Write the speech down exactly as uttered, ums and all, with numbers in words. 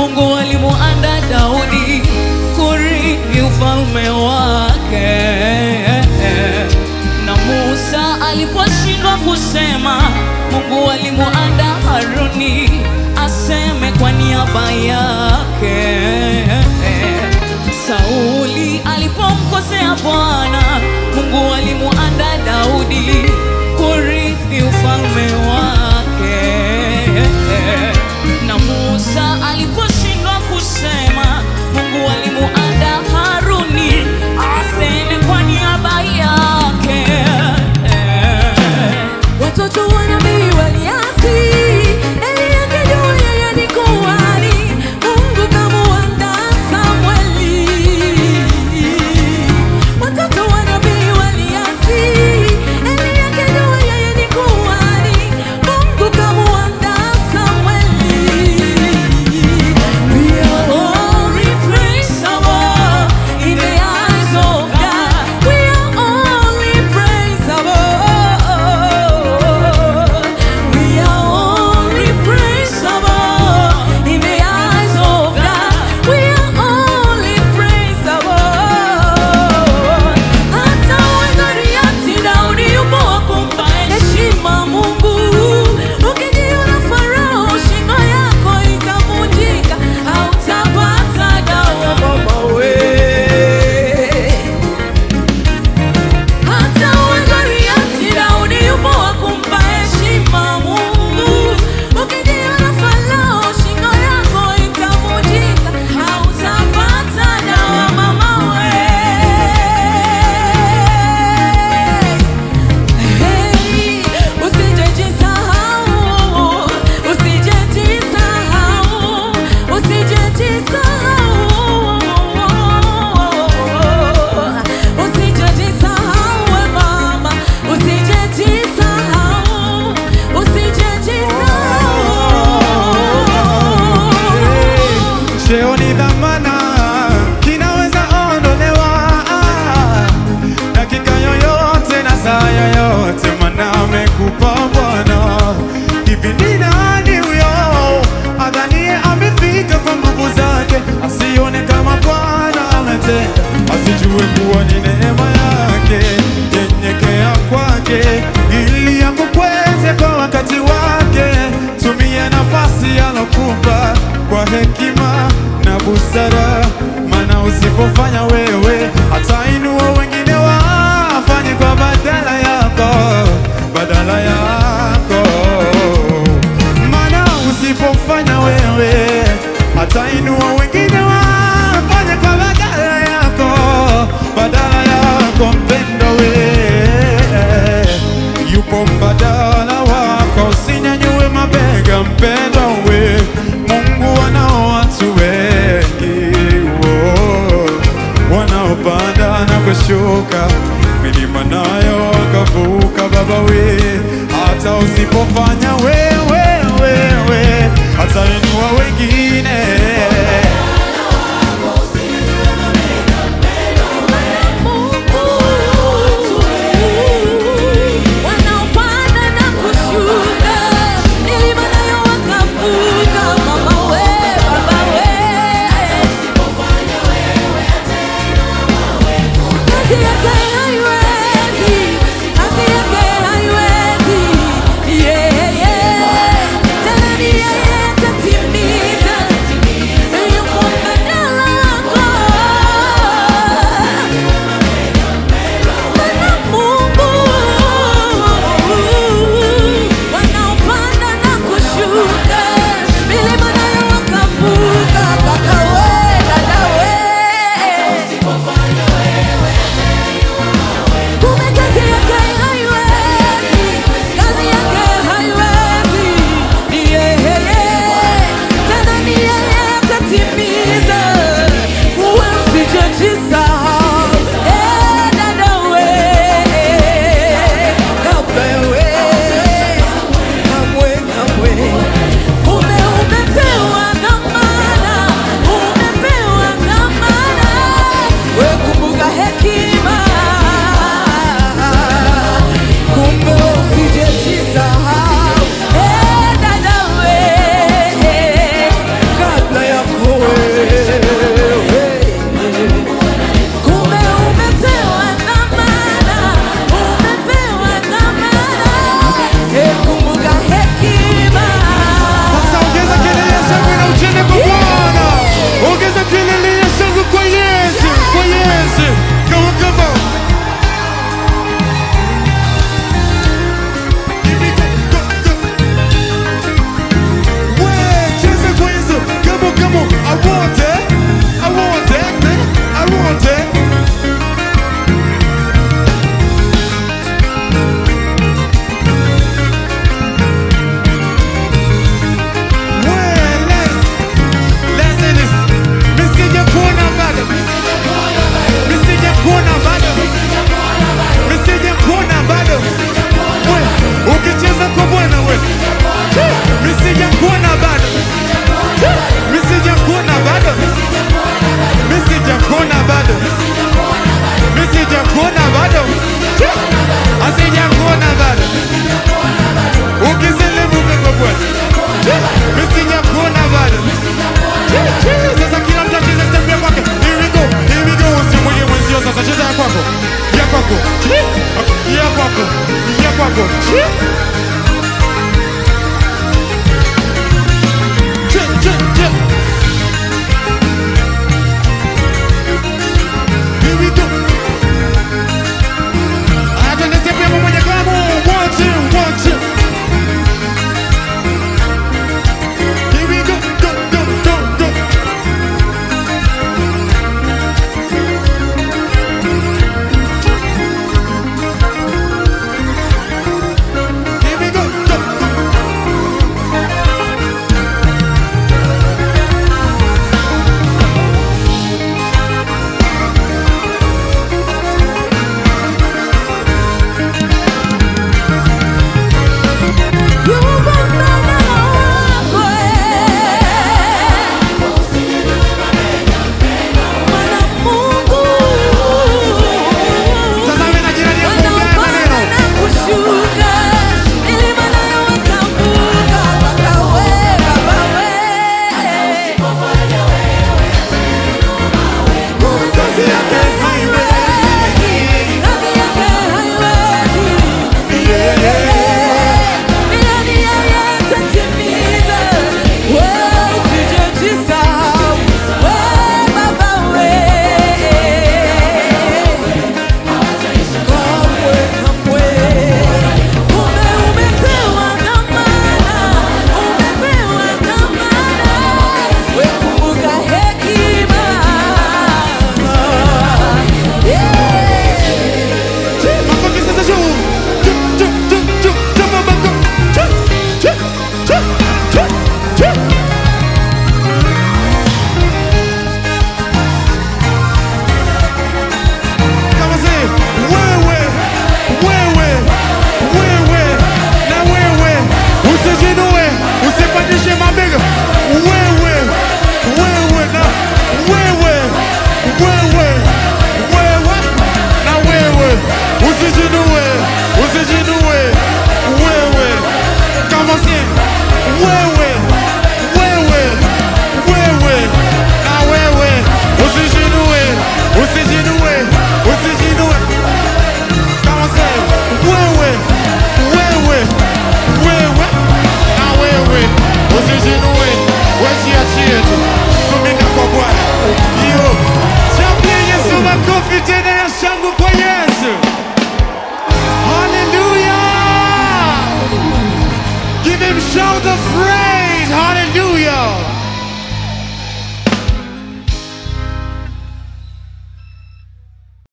Mungu alimuandaa Daudi kurithi ufalme wake. Na Musa aliposhindwa kusema, Mungu alimuandaa Haruni aseme kwa niaba yake. Sauli alipomkosea Bwana, Mungu alimuandaa Daudi kurithi ufalme wake. Na Musa aliposhindwa kusema, Mungu alimuandaa Haruni aseme kwa niaba yake. Watoto wa nabii waliasi, Eli akijua yeye ni kuhani, Mungu kamuandaa Samweli. Watoto wa nabii waliasi, Eli akijua yeye ni kuhani, Mungu kamuandaa Samweli. We are all replaceable in the eyes of God. We are all replaceable. We are all replaceable in the eyes of God. We are all replaceable. Hata Goliathi, Daudi yupo wa kumpa heshima Mungu. Ukijiona Farao, shingo yako itavunjika, hautapata dawa mama we. Hata Goliathi, Daudi yupo wa kumpa heshima Mungu. Ukijiona Farao, shingo yako itavunjika, hautapata dawa mama we. Hey, usijejisahau, usijejisahau, usijejisahau, usijejisahau we mama, usijejisahau, usijejisahau. Cheo ni dhamana, kinaweza ondolewa dakika yoyote na saa yoyote, maana amekupa Bwana. Hivi ni nani huyo adhanie amefika kwa nguvu zake, asione kama Bwana ametenda, asijue kuwa ni neema yake? Nyenyekea kwake ili akukweze kwa wakati wake. Tumia nafasi alokupa kwa hekima na busara, maana usipofanya wewe atainua wengine wafanye kwa badala yako, badala yako. Maana usipofanya wewe atainua wengine wafanye kwa badala yako, badala yako. Mpendo we, yupo mbadala wako, usinyanyue mabega mpendo we. Mungu anao watu wengi oh, wanaopanda na kushuka, milima nayo wakavuka baba we. Hata usipofanya wewe